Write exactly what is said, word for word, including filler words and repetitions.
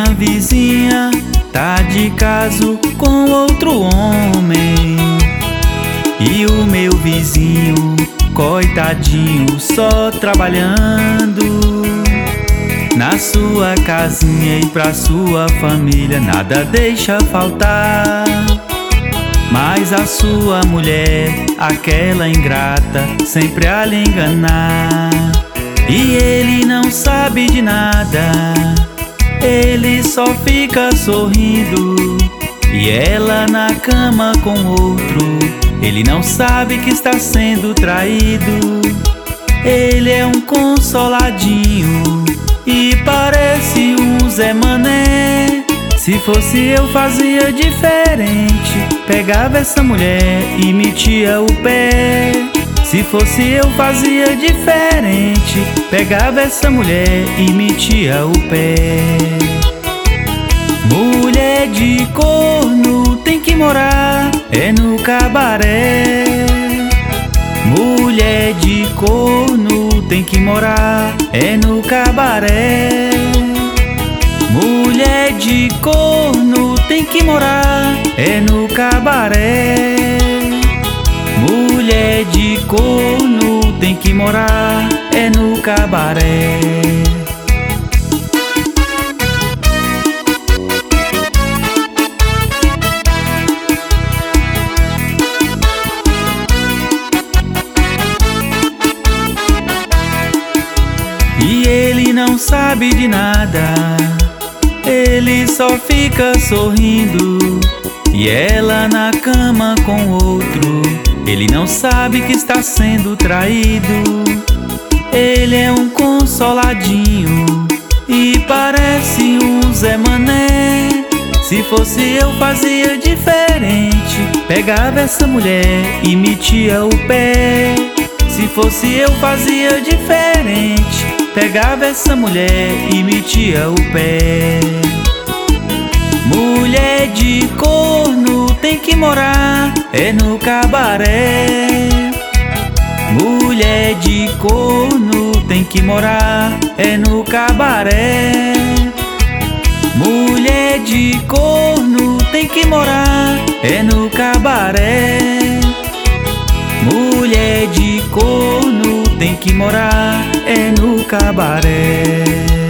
minha vizinha tá de caso com outro homem, e o meu vizinho, coitadinho, só trabalhando. Na sua casinha e pra sua família nada deixa faltar. Mas a sua mulher, aquela ingrata, sempre a lhe enganar. E ele não sabe de nada, ele só fica sorrindo. E ela na cama com outro, ele não sabe que está sendo traído. Ele é um consoladinho e parece um Zé Mané. Se fosse eu fazia diferente, pegava essa mulher e metia o pé. Se fosse eu fazia diferente, pegava essa mulher e metia o pé. Mulher de corno tem que morar é no cabaré. Mulher de corno tem que morar é no cabaré. Mulher de corno tem que morar é no cabaré. Mulher de corno tem que morar é no cabaré. E ele não sabe de nada, ele só fica sorrindo. E ela na cama com outro, ele não sabe que está sendo traído. Ele é um consoladinho e parece um Zé Mané. Se fosse eu fazia diferente, pegava essa mulher e metia o pé. Se fosse eu fazia diferente, pegava essa mulher e metia o pé. Mulher de corno tem que morar é no cabaré. Mulher de corno tem que morar é no cabaré. Mulher de corno tem que morar é no cabaré. Mulher de corno tem que morar é no cabaré.